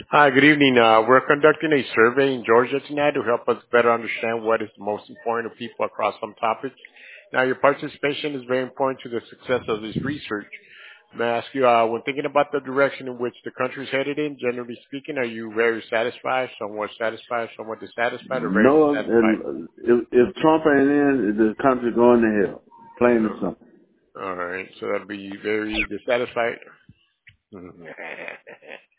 Hi, good evening. We're conducting a survey in Georgia tonight to help us better understand what is most important to people across some topics. Now, your participation is very important to the success of this research. May I ask you, when thinking about the direction in which the country is headed in, generally speaking, are you very satisfied, somewhat dissatisfied, or very No, dissatisfied? and if Trump ain't in, the country going to hell. Plain and simple. All right, so that'd be very dissatisfied.